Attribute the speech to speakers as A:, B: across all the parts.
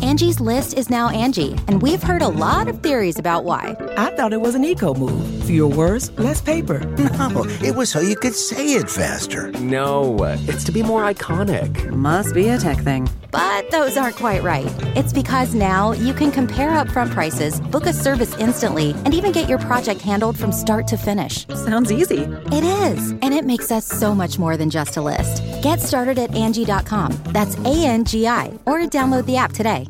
A: Angie's List is now Angie, and we've heard a lot of theories about why.
B: I thought it was an eco move. Fewer words, less paper.
C: No, it was so you could say it faster.
D: No, it's to be more iconic.
E: Must be a tech thing.
A: But those aren't quite right. It's because now you can compare upfront prices, book a service instantly, and even get your project handled from start to finish.
E: Sounds easy.
A: It is, and it makes us so much more than just a list. Get started at Angie.com. That's ANGI, or download the app today.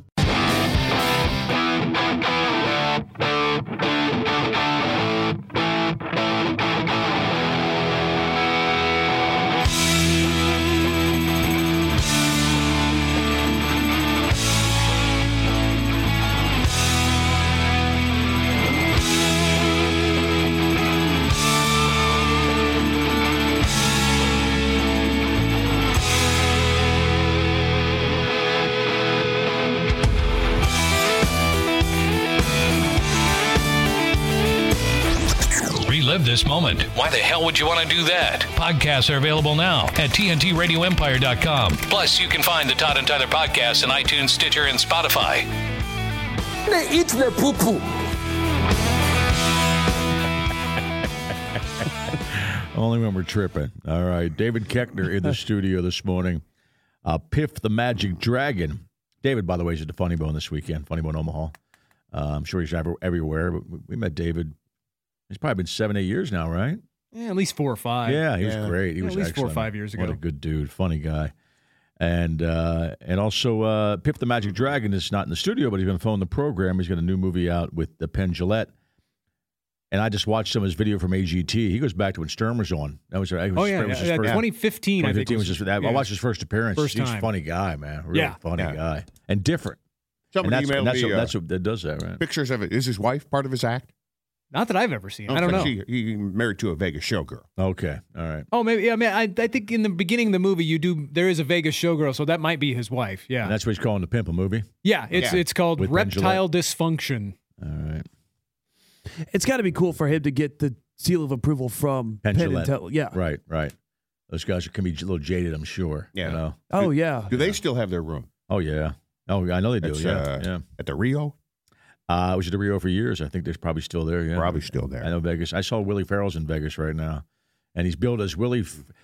F: Relive this moment. Why the hell would you want to do that? Podcasts are available now at TNTRadioEmpire.com. Plus, you can find the Todd and Tyler podcasts on iTunes, Stitcher, and Spotify.
C: Eat the poo-poo.
G: Only when we're tripping. All right. David Koechner in the studio this morning. Piff the Magic Dragon. David, by the way, is at the Funny Bone this weekend. Funny Bone Omaha. I'm sure he's everywhere. But we met David. It's probably been 7-8 years now, right?
H: Yeah, at least 4 or 5.
G: Yeah, he was great. He was
H: at least
G: excellent.
H: 4 or 5 years ago.
G: What a good dude, funny guy. And also, Pip the Magic Dragon is not in the studio, but he's going to phone the program. He's got a new movie out with Penn Jillette. And I just watched some of his video from AGT. He goes back to when Stern was on. That was, his first,
H: 2015. I think
G: was just I watched his first appearance. He's a funny guy, man. Really funny guy. And different.
I: Somebody emailed me
G: that's what that does that, right?
I: Pictures of it. Is his wife part of his act?
H: Not that I've ever seen. I don't know.
I: He married to a Vegas showgirl.
G: Okay, all right.
H: Oh, maybe. I mean, I think in the beginning of the movie, there is a Vegas showgirl, so that might be his wife. Yeah,
G: and that's what he's calling the pimp a movie.
H: Yeah, it's called
G: With
H: Reptile Dysfunction.
G: All right.
J: It's got to be cool for him to get the seal of approval from Penn Jillette. Yeah,
G: right. Those guys can be a little jaded, I'm sure.
I: Yeah.
G: You know?
J: Oh yeah.
I: Do they still have their room?
G: Oh yeah. Oh, I know they do. Yeah.
I: At the Rio.
G: I was at the Rio for years. I think they're probably still there. Yeah,
I: probably still there.
G: I know Vegas. I saw Willie Farrell's in Vegas right now, and he's billed as Willie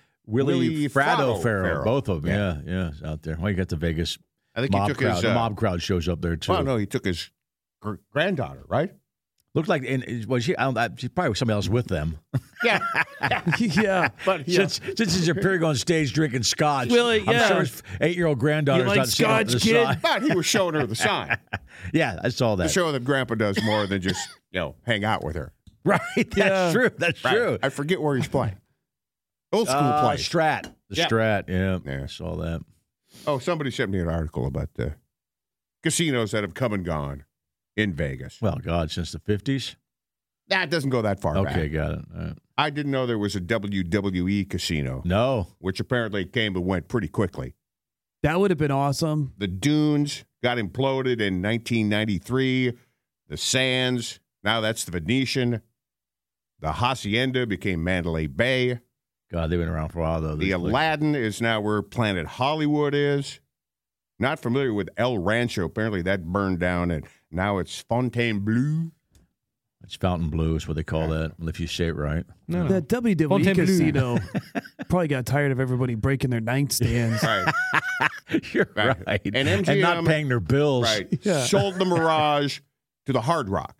G: Fratto Farrell. Both of them. Yeah, out there. Well, you got the Vegas.
I: I think
G: mob
I: he took
G: crowd.
I: his
G: The mob crowd shows up there too.
I: Well, no, he took his granddaughter, right?
G: Looked like, she's probably somebody else with them.
I: Yeah.
G: But since he's appearing on stage drinking scotch,
J: Willie,
G: I'm sure his 8-year-old granddaughter's not sitting on the side.
I: But he was showing her the sign.
G: Yeah, I saw that.
I: To show that Grandpa does more than just hang out with her.
G: Right, that's true. That's true.
I: I forget where he's playing. Old school play.
G: Strat. Strat. Yeah, I saw that.
I: Oh, somebody sent me an article about the casinos that have come and gone in Vegas.
G: Well, God, since the 50s?
I: That doesn't go that far back.
G: Okay, got it. All right.
I: I didn't know there was a WWE casino.
G: No.
I: Which apparently came and went pretty quickly.
J: That would have been awesome.
I: The Dunes got imploded in 1993. The Sands, now that's the Venetian. The Hacienda became Mandalay Bay.
G: God, they've been around for a while, though.
I: The Aladdin is now where Planet Hollywood is. Not familiar with El Rancho. Apparently that burned down, and now it's Fontainebleau.
G: It's Fontainebleau is what they call that, if you say it right.
J: No. That WWE casino probably got tired of everybody breaking their nightstands.
I: Right.
G: You're right.
I: And MGM,
G: and not paying their bills.
I: Right. Yeah. Sold the Mirage to the Hard Rock.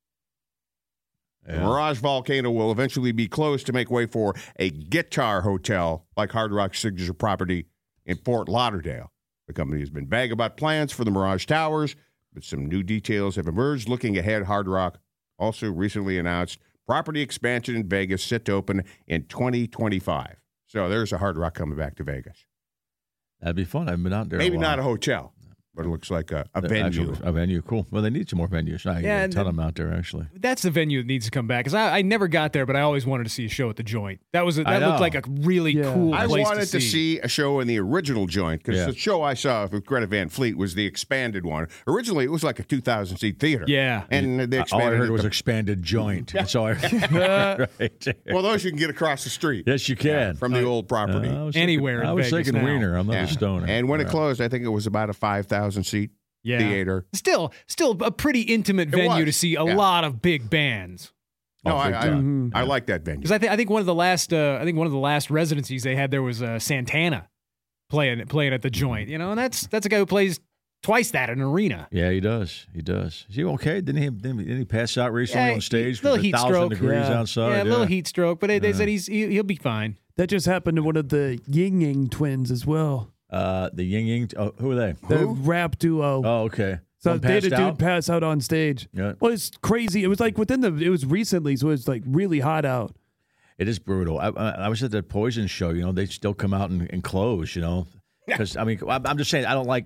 I: Yeah. The Mirage Volcano will eventually be closed to make way for a guitar hotel like Hard Rock's signature property in Fort Lauderdale. The company has been vague about plans for the Mirage Towers, but some new details have emerged. Looking ahead, Hard Rock also recently announced property expansion in Vegas set to open in 2025. So there's a Hard Rock coming back to Vegas.
G: That'd be fun. I haven't been out there.
I: Maybe not a hotel, but it looks like a venue.
G: A venue, cool. Well, they need some more venues. I got a ton of them out there, actually.
H: That's the venue that needs to come back. Because I never got there, but I always wanted to see a show at the Joint. That looked like a really cool place
I: I wanted to see a show in the original Joint, because the show I saw with Greta Van Fleet was the expanded one. Originally, it was like a 2,000-seat theater.
H: Yeah.
I: And they expanded
G: all I heard was expanded Joint. That's all I heard. Right.
I: Well, those you can get across the street.
G: Yes, you can.
I: From the old property.
H: Anywhere in
G: I was
H: Vegas
G: thinking
H: now.
G: Wiener. I'm not a stoner.
I: And when it closed, I think it was about a 5,000-seat theater.
H: Still a pretty intimate venue to see a lot of big bands.
I: No, I like that venue
H: because I think one of the last residencies they had there was Santana playing at the Joint. And that's a guy who plays twice that in an arena.
G: Yeah, he does. Is he okay? Didn't he pass out recently on stage?
H: Little heat
G: 1,000
H: stroke.
G: degrees outside.
H: Yeah, a little heat stroke. But they said he'll be fine.
J: That just happened to one of the Ying Yang twins as well.
G: The Ying Yang. Oh, who are they?
J: The rap duo.
G: Oh, okay.
J: So they had a dude pass out on stage.
G: Yeah.
J: Well, it's crazy. It was like it was recently, so it was like really hot out.
G: It is brutal. I was at the Poison show. They still come out and close. Because I'm just saying I don't like.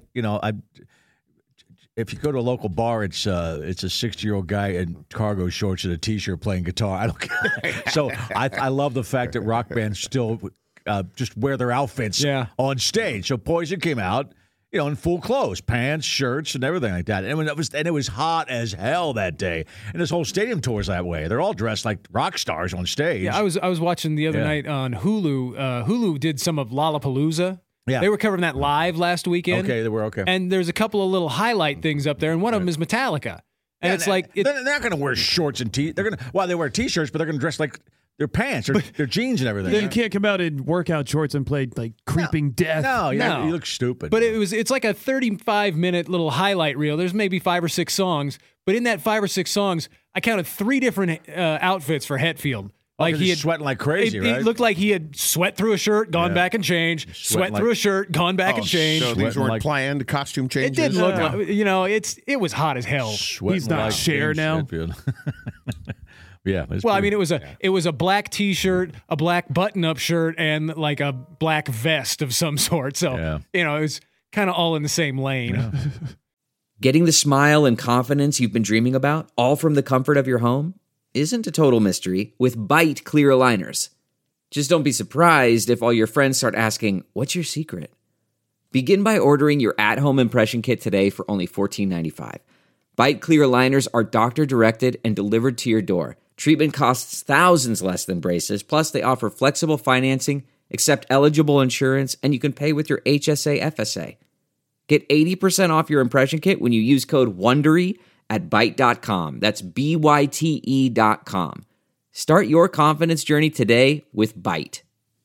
G: If you go to a local bar, it's a 60-year-old guy in cargo shorts and a T-shirt playing guitar. I don't care. So I love the fact that rock bands still just wear their outfits on stage. So Poison came out, in full clothes, pants, shirts, and everything like that. And it was hot as hell that day. And this whole stadium tour is that way. They're all dressed like rock stars on stage.
H: Yeah, I was watching the other night on Hulu. Hulu did some of Lollapalooza.
G: Yeah.
H: They were covering that live last weekend.
G: Okay, they were okay.
H: And there's a couple of little highlight things up there, and one of them is Metallica. And it's like
G: they're not going to wear shorts and they wear T-shirts, but they're going to dress like their pants or their jeans and everything.
J: You can't come out in workout shorts and play like Creeping Death.
G: No, you look stupid.
H: But it's like a 35-minute little highlight reel. There's maybe 5 or 6 songs, but in that 5 or 6 songs, I counted 3 different outfits for Hetfield.
G: Like he had sweating like crazy, right?
H: It looked like he had sweat through a shirt, gone back and changed, sweat through a shirt, gone back and changed.
I: So these weren't planned costume changes?
H: It didn't look like, it was hot as hell.
J: He's not Cher now.
G: Yeah.
H: Well, it was a black T-shirt, a black button-up shirt, and like a black vest of some sort. So, it was kind of all in the same lane.
G: Yeah.
E: Getting the smile and confidence you've been dreaming about, all from the comfort of your home, isn't a total mystery with Byte clear aligners. Just don't be surprised if all your friends start asking, "What's your secret?" Begin by ordering your at-home impression kit today for only $14.95. Byte clear aligners are doctor-directed and delivered to your door. Treatment costs thousands less than braces, plus they offer flexible financing, accept eligible insurance, and you can pay with your HSA FSA. Get 80% off your impression kit when you use code WONDERY at Byte.com. That's BYTE.com. Start your confidence journey today with Byte.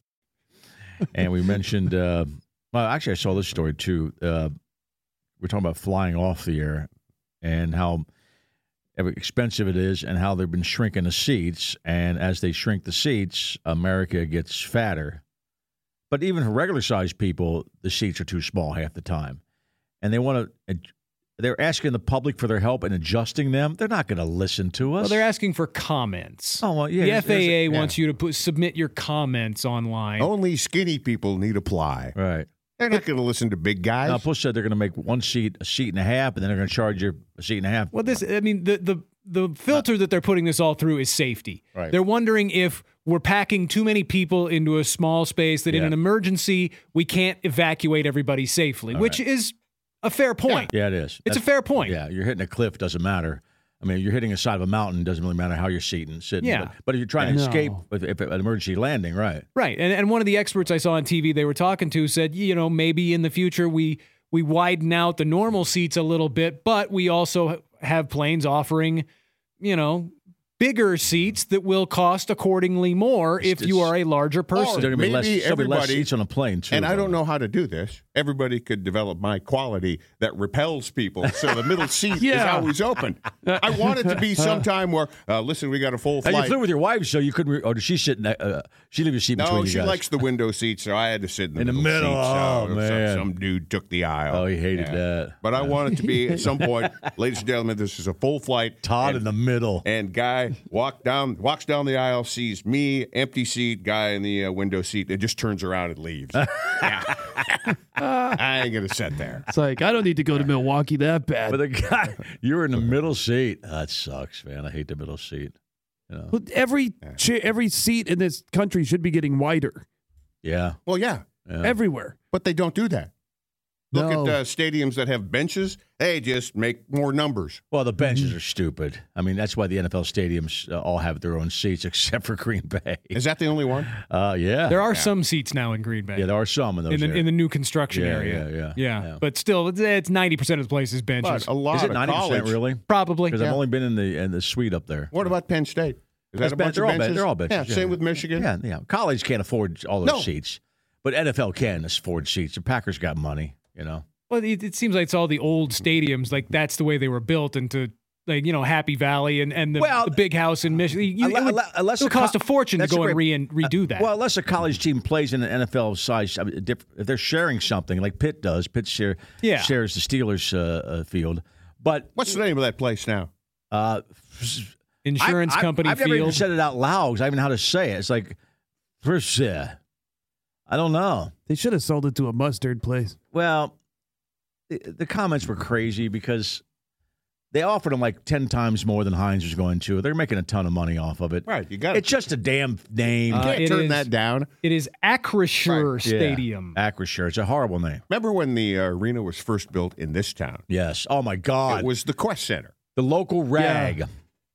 G: And we mentioned, actually I saw this story too. We're talking about flying off the air and how expensive it is and how they've been shrinking the seats. And as they shrink the seats, America gets fatter. But even for regular-sized people, the seats are too small half the time. And they're asking the public for their help in adjusting them. They're not going to listen to us.
H: Well, they're asking for comments.
G: Oh, well, yeah.
H: The FAA wants you to submit your comments online.
I: Only skinny people need apply.
G: Right.
I: They're not going to listen to big guys.
G: Now, plus said they're going to make one seat a seat and a half, and then they're going to charge you a seat and a half.
H: Well, the filter that they're putting this all through is safety.
G: Right.
H: They're wondering if we're packing too many people into a small space that in an emergency we can't evacuate everybody safely, which is a fair point.
G: Yeah, it is.
H: It's a fair point.
G: Yeah, you're hitting a cliff, doesn't matter. I mean, you're hitting the side of a mountain, doesn't really matter how you're sitting.
H: Yeah.
G: But if you're trying to escape if an emergency landing, right.
H: Right. And one of the experts I saw on TV they were talking to said, maybe in the future we widen out the normal seats a little bit, but we also have planes offering, bigger seats that will cost accordingly more if you are a larger person.
G: There'll be less seats on a plane, too.
I: And I don't know how to do this. Everybody could develop my quality that repels people, so the middle seat is always open. I want it to be sometime where, listen, we got a full flight.
G: And you flew with your wife, so you couldn't, or did she sit, she leave a seat between you guys?
I: No, she likes the window seat, so I had to sit in the
G: middle.
I: Seat,
G: so man.
I: Some dude took the aisle.
G: Oh, he hated that.
I: But I want it to be, at some point, ladies and gentlemen, this is a full flight.
G: Todd in the middle.
I: And guy walks down the aisle, sees me, empty seat, guy in the window seat, and just turns around and leaves. I ain't going to sit there.
J: It's like, I don't need to go to Milwaukee that bad.
G: But the guy, you were in the middle seat. That sucks, man. I hate the middle seat.
J: Well, every seat in this country should be getting wider.
G: Yeah.
I: Well, yeah.
J: Everywhere.
I: But they don't do that. Look at stadiums that have benches. They just make more numbers.
G: Well, the benches are stupid. I mean, that's why the NFL stadiums all have their own seats, except for Green Bay.
I: Is that the only one?
G: Yeah.
H: There are some seats now in Green Bay.
G: Yeah, there are some in those
H: in the new construction area. Yeah. But still, it's 90% of the place is benches.
I: But a lot
G: is it
I: of
G: 90%
I: college,
G: really?
H: Probably.
G: Because I've only been in the suite up there.
I: What about Penn State? Is that a bunch of benches?
G: They're all benches.
I: Yeah, same with Michigan.
G: Yeah. College can't afford all those seats, but NFL can afford seats. The Packers got money, you know.
H: Well, it seems like it's all the old stadiums. Like that's the way they were built into, like, you know, Happy Valley and the big house in Michigan. It would cost a fortune to go and redo that.
G: Well, unless a college team plays in an NFL size, if they're sharing something like Pitt does, shares the Steelers field. But
I: what's the name of that place now?
H: Insurance company
G: I've
H: field.
G: never even said it out loud because I don't even know how to say it. It's like, I don't know.
J: They should have sold it to a mustard place.
G: Well, the comments were crazy because they offered them like 10 times more than Heinz was going to. They're making a ton of money off of it.
I: Right.
G: It's just a damn name.
I: You can't turn that down.
H: It is Acrisure Stadium.
G: Yeah, Acrisure. It's a horrible name.
I: Remember when the arena was first built in this town?
G: Yes. Oh, my God.
I: It was the Quest Center.
G: The local rag.
I: Yeah.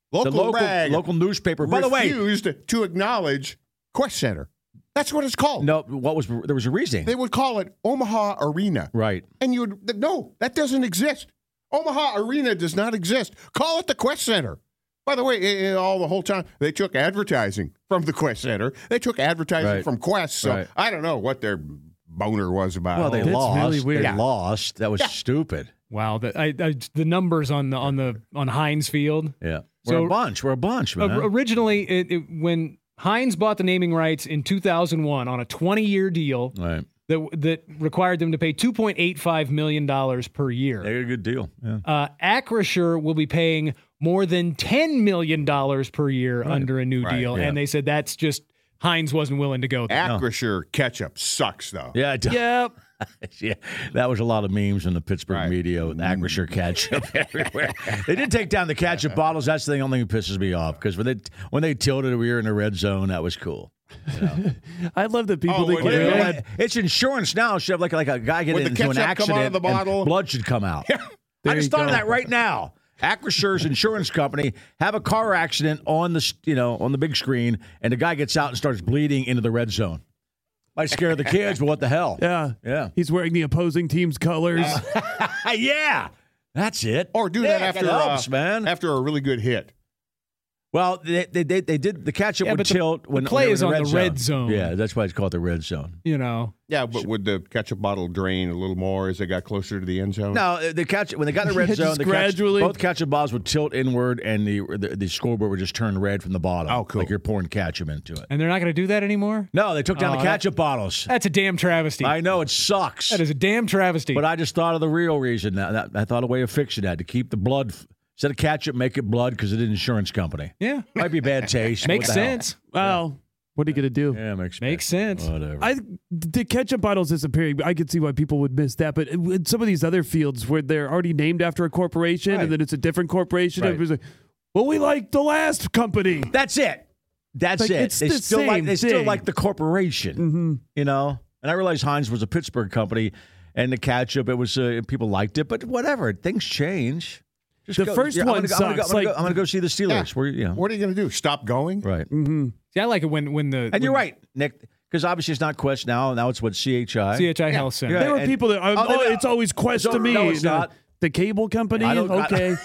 I: Local
G: newspaper. By the way,
I: refused to acknowledge Quest Center. That's what it's called.
G: No, there was a reason.
I: They would call it Omaha Arena.
G: Right.
I: And no, that doesn't exist. Omaha Arena does not exist. Call it the Quest Center. By the way, the whole time, they took advertising from the Quest Center. They took advertising from Quest. So I don't know what their boner was about.
G: Well, they lost.
J: Really weird.
G: They lost. That was stupid.
H: Wow, the numbers on Heinz Field.
G: Yeah, we're a bunch, man.
H: Originally, when Heinz bought the naming rights in 2001 on a 20-year deal,
G: right,
H: that required them to pay $2.85 million per year.
G: They got a good deal. Yeah.
H: Acrisure will be paying more than $10 million per year under a new deal, and they said that's just Heinz wasn't willing to go there.
I: Acrisure ketchup sucks, though.
G: Yeah, it does.
H: Yep.
G: Yeah, that was a lot of memes in the Pittsburgh media with Acrisure ketchup everywhere. They did take down the ketchup bottles. That's the only thing that pisses me off because when they tilted, we were in the red zone. That was cool. You know?
J: I love the people that
G: get it's insurance now. Should have like a guy get into an accident
I: out of the bottle,
G: and blood should come out. I just thought of that right now. Acrisure's insurance company have a car accident on the big screen, and the guy gets out and starts bleeding into the red zone. Might scare the kids, but what the hell?
J: Yeah. He's wearing the opposing team's colors.
G: Yeah, that's it.
I: Or do that after a really good hit.
G: Well, they did. The ketchup would tilt when
H: the play is on
G: the
H: red zone.
G: Yeah, that's why it's called the red zone.
H: You know.
I: Yeah, but would the ketchup bottle drain a little more as they got closer to the end zone?
G: No, the ketchup when they got in the red zone, both ketchup bottles would tilt inward, and the scoreboard would just turn red from the bottom.
I: Oh, cool!
G: Like you're pouring ketchup into it.
H: And they're not going to do that anymore.
G: No, they took down the ketchup bottles.
H: That's a damn travesty.
G: I know it sucks.
H: That is a damn travesty.
G: But I just thought of the real reason. I thought of a way of fixing that to keep the blood. Instead of ketchup, make it blood because it's an insurance company.
H: Yeah.
G: Might be bad taste.
H: Makes sense.
J: Well, what are you going to do?
G: Yeah,
H: makes sense.
G: Whatever.
J: The ketchup bottles disappearing, I could see why people would miss that. But in some of these other fields where they're already named after a corporation and then it's a different corporation, everybody's like, well, we like the last company.
G: That's it. That's
J: like,
G: it.
J: It's they
G: still like the corporation, you know? And I realized Heinz was a Pittsburgh company and the ketchup, it was people liked it, but whatever. Things change.
J: Just first one sucks.
G: I'm going to go see the Steelers.
I: Yeah. What are you going to do? Stop going?
G: Right.
J: Mm-hmm.
H: See, I like it when the...
G: And you're right, Nick, because obviously it's not Quest now. Now it's what, CHI?
H: CHI Health Center.
J: Yeah, there were people that... it's always Quest to me.
G: No, it's not.
J: The cable company? Okay.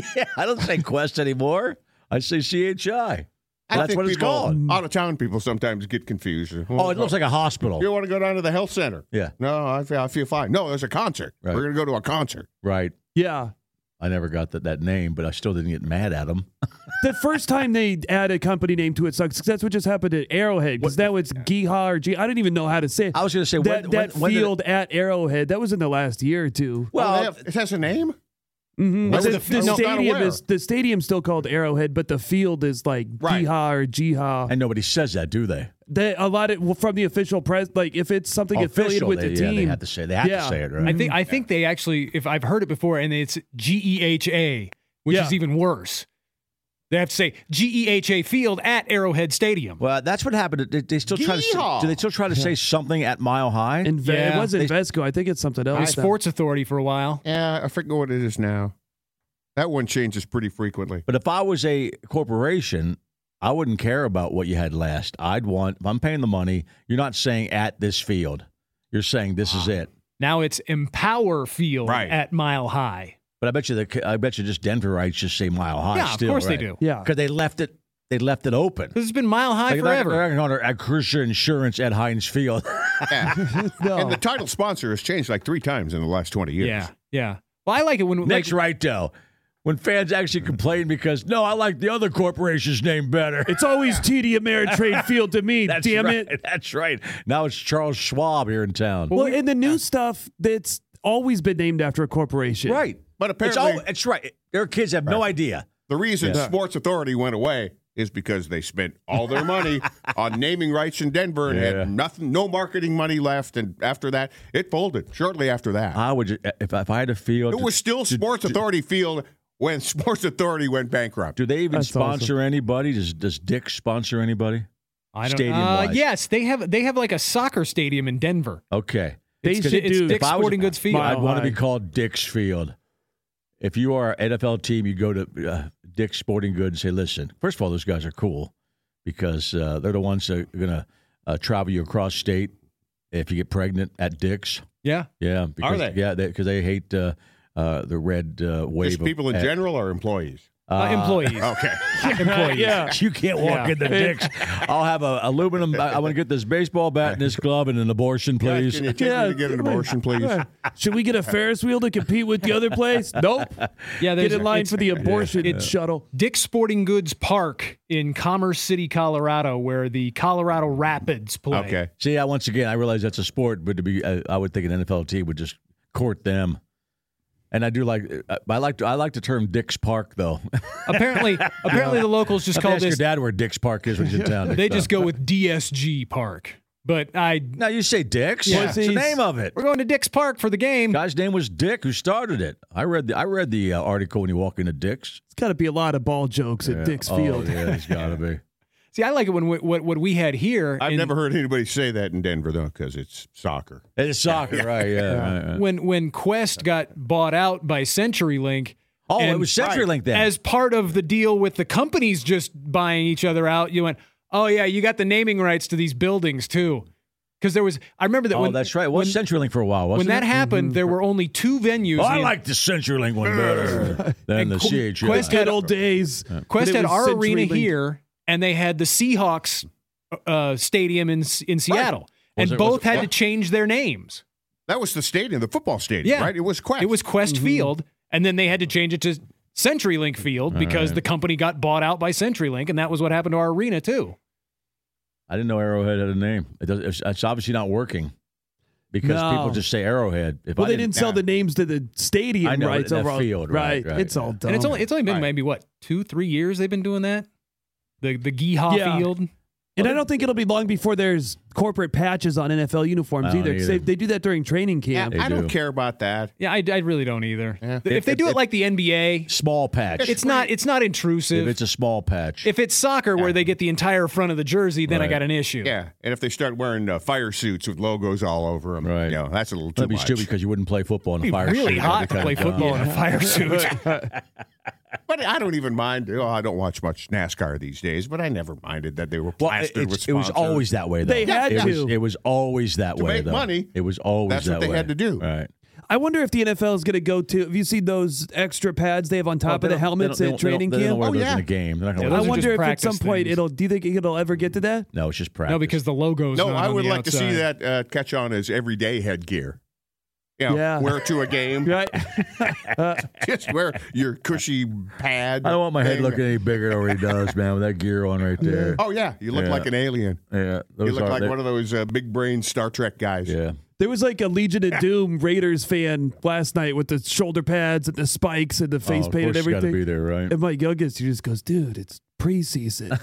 G: I don't say Quest anymore. I say CHI. That's what it's called.
I: Out-of-town people sometimes get confused.
G: Oh, it looks like a hospital.
I: You want to go down to the health center?
G: Yeah.
I: No, I feel fine. No, there's a concert.
G: Right.
I: We're going to go to a concert.
G: Right.
J: Yeah.
G: I never got that name, but I still didn't get mad at them.
J: The first time they add a company name to it sucks because that's what just happened at Arrowhead. Because now it's Giha or G. I don't even know how to say it.
G: I was going to say
J: that field at Arrowhead. That was in the last year or two.
I: Well, it has a name.
J: Mm-hmm. The stadium's still called Arrowhead, but the field is like Giha or Jiha.
G: And nobody says that, do they?
J: A lot of from the official press, like if it's something affiliated with the team,
G: they have to say it, right?
H: I think they actually, if I've heard it before, and it's GEHA, which is even worse. They have to say GEHA Field at Arrowhead Stadium.
G: Well, that's what happened. They still try to. Do they still try to say something at Mile High?
J: It wasn't Vesco. I think it's something else.
H: Sports Authority for a while.
I: Yeah, I forget what it is now. That one changes pretty frequently.
G: But if I was a corporation, I wouldn't care about what you had last. I'd want, if I'm paying the money, you're not saying at this field. You're saying this is it.
H: Now it's Empower Field at Mile High.
G: But I bet you just Denverites just say Mile High.
H: Yeah,
G: still,
H: of course
G: right?
H: they do.
J: Yeah,
G: because they left it open.
H: Because it's been Mile High forever.
G: They're going to Cruiser Insurance at Heinz Field.
I: Yeah. And the title sponsor has changed like 3 times in the last 20 years.
H: Yeah. Well, I like it when
G: Nick's right though. When fans actually complain because, no, I like the other corporation's name better.
J: It's always TD Ameritrade Field to me, damn
G: right.
J: it.
G: That's right. Now it's Charles Schwab here in town.
J: Well, in the new stuff, that's always been named after a corporation.
G: Right.
I: But apparently,
G: it's right. Their kids have no idea.
I: The reason Sports Authority went away is because they spent all their money on naming rights in Denver and had no marketing money left. And after that, it folded shortly after that.
G: I would, if I had a field.
I: It was still Sports Authority Field when Sports Authority went bankrupt.
G: Do they even sponsor anybody? Does Dick's sponsor anybody?
H: I don't
G: Stadium-wise?
H: Yes, they have like a soccer stadium in Denver.
G: Okay.
H: It's Dick's Sporting Goods Field.
G: I'd want to be called Dick's Field. If you are an NFL team, you go to Dick's Sporting Goods and say, listen, first of all, those guys are cool because they're the ones that are going to travel you across state if you get pregnant at Dick's.
H: Yeah.
G: Yeah. Because,
I: are they?
G: Yeah, because they hate the red wave.
I: Just people in general or employees?
H: Employees.
I: Okay.
H: Employees.
J: Yeah.
G: You can't walk into Dick's. I'll have a aluminum. I want to get this baseball bat and this glove and an abortion, please.
I: Can you take me to get an abortion, please?
J: Should we get a Ferris wheel to compete with the other place? Nope.
H: Yeah,
J: Get in line for the abortion shuttle.
H: Dick's Sporting Goods Park in Commerce City, Colorado, where the Colorado Rapids play.
I: Okay.
G: See, once again, I realize that's a sport, but to be, I would think an NFL team would just court them. And I do like the term Dick's Park though.
H: Apparently the locals just call
G: ask
H: this.
G: your dad where Dick's Park is when he's in town.
H: They just go with DSG Park. But
G: now you say Dick's.
H: Yeah.
G: What's the name of it?
H: We're going to Dick's Park for the game.
G: Guy's name was Dick, who started it. I read the article when you walk into Dick's.
J: It's got to be a lot of ball jokes at Dick's Field.
G: Yeah, it's got to be.
H: See, I like it when what we had here.
I: I've never heard anybody say that in Denver, though, because it's soccer.
G: It's soccer, right? Yeah. Right.
H: When Quest got bought out by CenturyLink.
G: Oh, it was CenturyLink then.
H: As part of the deal with the companies just buying each other out, you went, oh, yeah, you got the naming rights to these buildings, too. Because there was, I remember that when.
G: That's right. It was CenturyLink for a while, wasn't it?
H: When that happened, there were only 2 venues.
G: I like the CenturyLink one better than the CHL.
H: Quest had
J: old days.
H: Quest had our arena here, and they had the Seahawks stadium in Seattle.
I: Right.
H: And both had to change their names.
I: That was the stadium, the football stadium, right? It was Quest.
H: It was Quest Field, and then they had to change it to CenturyLink Field because the company got bought out by CenturyLink, and that was what happened to our arena, too.
G: I didn't know Arrowhead had a name. It's obviously not working because people just say Arrowhead.
J: They didn't sell the names to the stadium rights overall.
G: Field,
J: right. It's all dumb.
H: And it's only been maybe, 2-3 years they've been doing that? The Geehaw Field?
J: And I don't think it'll be long before there's corporate patches on NFL uniforms either. They do that during training camp.
I: I don't care about that.
H: Yeah, I really don't either. Yeah. If they do it like the NBA,
G: small patch.
H: It's not intrusive.
G: If it's a small patch.
H: If it's soccer where they get the entire front of the jersey, then I got an issue.
I: Yeah, and if they start wearing fire suits with logos all over them, that's a little too
G: That'd be
I: much.
G: stupid because you wouldn't play football in a fire suit.
H: It's really hot to play football in a fire suit.
I: But I don't even mind. I don't watch much NASCAR these days, but I never minded that they were plastered with sponsors.
G: It was always that way, though.
J: They had to.
G: It was always that way,
I: to make money.
G: It was always
I: that's
G: that
I: what they
G: way.
I: had to do.
G: Right.
J: I wonder if the NFL is going to go to. Have you seen those extra pads they have on top of the helmets at training camp?
G: They don't wear those in a game. They're not
J: I wonder if at some point do you think it'll ever get to that?
G: No, it's just practice.
H: No, because the logo's
I: No,
H: not
I: I would
H: on the
I: like to see that catch on as everyday headgear. Wear it to a game.
J: Right.
I: Just wear your cushy pad.
G: I don't want my head looking any bigger than what he does, man, with that gear on right there.
I: Oh, yeah. You look like an alien.
G: Yeah.
I: You look like one of those big brain Star Trek guys.
G: Yeah.
J: There was like a Legion of Doom Raiders fan last night with the shoulder pads and the spikes and the face paint and everything.
G: Got to be there, right?
J: And my youngest, he just goes, dude, it's preseason.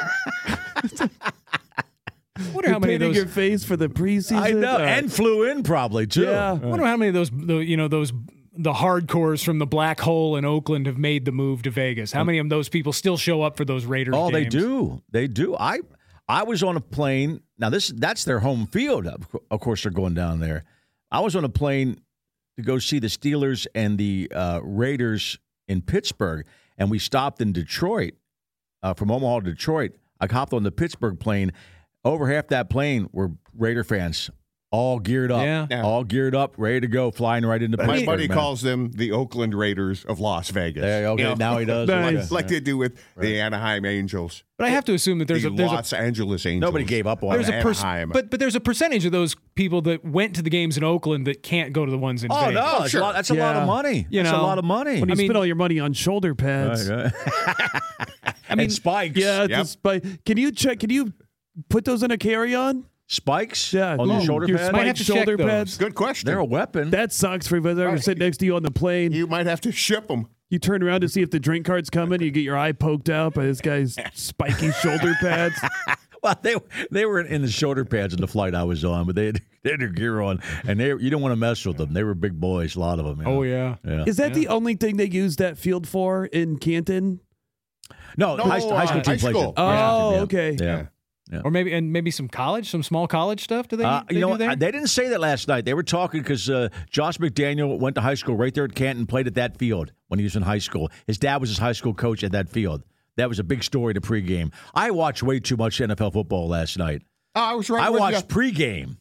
H: I wonder how many of those
J: your face for the preseason.
G: I know, and flew in probably too.
J: Yeah.
H: I wonder how many of those the hardcores from the black hole in Oakland have made the move to Vegas? How many of those people still show up for those Raiders games?
G: They do. They do. I was on a plane. Now, that's their home field. Of course, they're going down there. I was on a plane to go see the Steelers and the Raiders in Pittsburgh, and we stopped in Detroit, from Omaha to Detroit. I hopped on the Pittsburgh plane. Over half that plane were Raider fans. All geared up, all geared up, ready to go, flying right into Pittsburgh.
I: My buddy calls them the Oakland Raiders of Las Vegas.
G: Okay, now he does.
I: Like they do with the Anaheim Angels.
H: But I have to assume that there's
I: Los Angeles Angels.
G: Nobody gave up on
I: Anaheim.
H: But there's a percentage of those people that went to the games in Oakland that can't go to the ones in Vegas.
G: No, that's a lot of money. That's a lot of money.
J: When you spend all your money on shoulder pads.
G: Right. And spikes.
J: Yeah, it's a spike. Can you put those in a carry-on?
G: Spikes?
J: Yeah.
G: On your shoulder pads?
H: Might have to
J: shoulder
H: check
J: pads?
I: Good question.
G: They're a weapon.
J: That sucks for whoever sitting next to you on the plane.
I: You might have to ship them.
J: You turn around to see if the drink cart's coming. You get your eye poked out by this guy's spiky shoulder pads.
G: Well, they were in the shoulder pads in the flight I was on, but they had their gear on, and you don't want to mess with them. They were big boys, a lot of them. You know?
H: Oh, yeah.
J: Is that the only thing they use that field for in Canton?
G: No, high school team plays it.
J: Oh, okay.
G: Yeah.
H: Or maybe some small college stuff. Do they? Do there?
G: They didn't say that last night. They were talking because Josh McDaniel went to high school right there at Canton, played at that field when he was in high school. His dad was his high school coach at that field. That was a big story to pregame. I watched way too much NFL football last night.
I: I was right.
G: I watched pregame.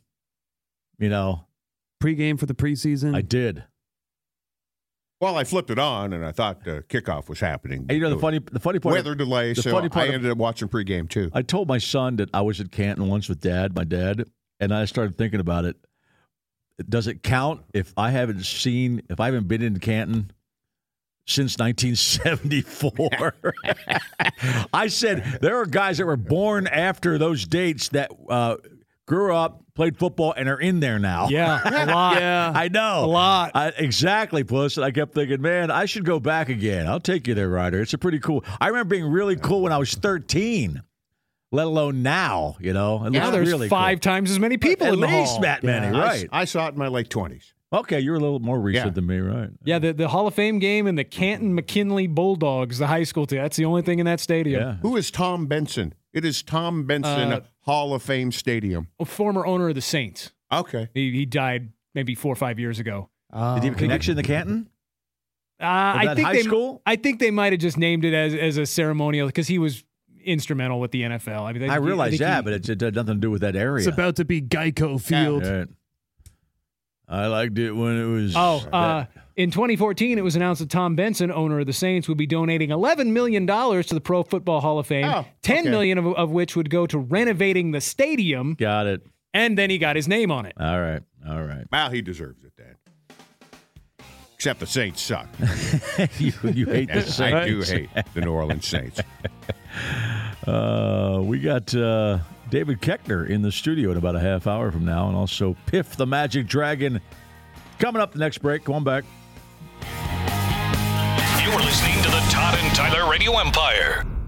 J: Pregame for the preseason.
G: I did.
I: Well, I flipped it on, and I thought kickoff was happening.
G: And the funny part,
I: weather delay. So I ended up watching pregame too.
G: I told my son that I was at Canton once with my dad, and I started thinking about it. Does it count if I haven't been in Canton since 1974? I said there are guys that were born after those dates that grew up, played football, and are in there now.
H: Yeah, a lot.
G: Yeah, I know.
H: A lot.
G: Exactly, Puss. And I kept thinking, man, I should go back again. I'll take you there, Ryder. It's a pretty cool. I remember being really cool when I was 13, let alone now,
H: Now there's
G: really
H: 5 times as many people in the hall.
G: At least that many, right.
I: I saw it in my late 20s.
G: Okay, you're a little more recent than me, right?
H: Yeah, the Hall of Fame game and the Canton McKinley Bulldogs, the high school team. That's the only thing in that stadium.
G: Yeah.
I: Who is Tom Benson? It is Tom Benson Hall of Fame Stadium.
H: A former owner of the Saints.
I: Okay.
H: He died maybe 4 or 5 years ago.
G: Did he have a connection to Canton?
H: I think
G: high school?
H: I think they might have just named it as a ceremonial because he was instrumental with the NFL. I mean,
G: I realize that, but it had nothing to do with that area.
J: It's about to be Geico Field.
G: Right. I liked it when it was.
H: In 2014, it was announced that Tom Benson, owner of the Saints, would be donating $11 million to the Pro Football Hall of Fame, $10 million of which would go to renovating the stadium.
G: Got it.
H: And then he got his name on it.
G: All right.
I: Well, he deserves it then. Except the Saints suck.
G: you hate the Saints.
I: I do hate the New Orleans Saints.
G: We got David Koechner in the studio in about a half hour from now, and also Piff the Magic Dragon coming up the next break. Come on back.
F: You're listening to the Todd and Tyler Radio Empire.